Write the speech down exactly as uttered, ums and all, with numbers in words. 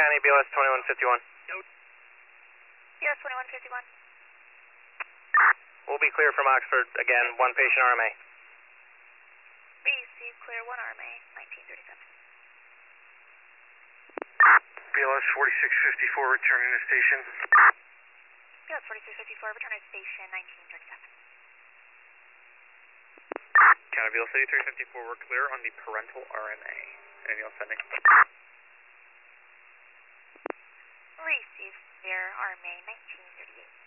County, B L S twenty-one fifty-one. B L S twenty-one fifty-one. We'll be clear from Oxford. Again, one patient R M A. Receive clear one R M A, nineteen thirty-seven. B L S forty-six fifty-four returning to station. B L S forty-six fifty-four, return to station, nineteen thirty-seven. County B L S eighty-three fifty-four, we're clear on the parental R M A. Anything else pending? Receive clear R M A, nineteen thirty-eight.